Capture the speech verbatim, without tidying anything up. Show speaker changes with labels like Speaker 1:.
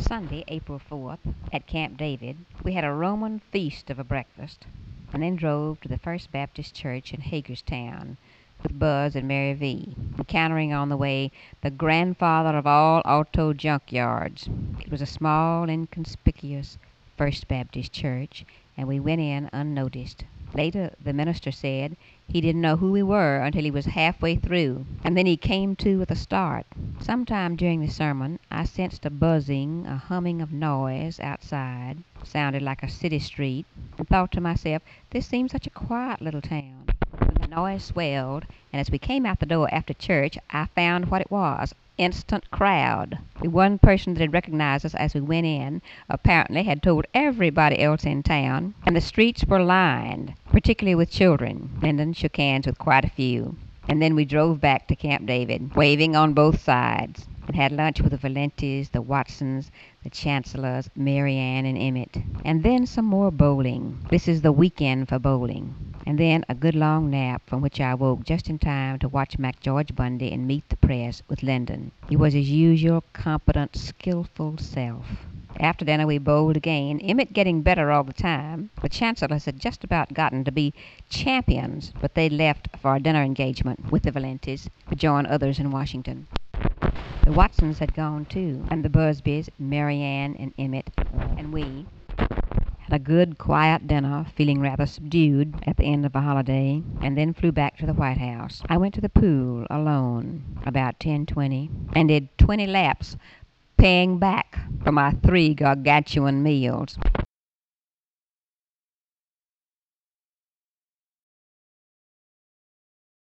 Speaker 1: Sunday, April fourth, at Camp David, we had a Roman feast of a breakfast, and then drove to the First Baptist Church in Hagerstown with Buzz and Mary V., encountering on the way the grandfather of all auto junkyards. It was a small, inconspicuous First Baptist church, and we went in unnoticed. Later, the minister said he didn't know who we were until he was halfway through, and then he came to with a start. Sometime during the sermon, I sensed a buzzing, a humming of noise outside. Sounded like a city street, and thought to myself, this seems such a quiet little town. When the noise swelled, and as we came out the door after church, I found what it was. Instant crowd. The one person that had recognized us as we went in apparently had told everybody else in town, and the streets were lined, particularly with children. Lyndon shook hands with quite a few, and then we drove back to Camp David, waving on both sides, and had lunch with the Valentes, the Watsons, the Chancellors, Mary Ann, and Emmett, and then some more bowling. This is the weekend for bowling. And then a good long nap, from which I woke just in time to watch Mac George Bundy and Meet the Press with Lyndon. He was his usual competent, skillful self. After dinner we bowled again, Emmett getting better all the time. The Chancellors had just about gotten to be champions, but they left for a dinner engagement with the Valentes to join others in Washington. The Watsons had gone too, and the Busbys, Mary Ann and Emmett, and we had a good, quiet dinner, feeling rather subdued at the end of a holiday, and then flew back to the White House. I went to the pool alone about ten twenty, and did twenty laps, paying back for my three gargantuan meals.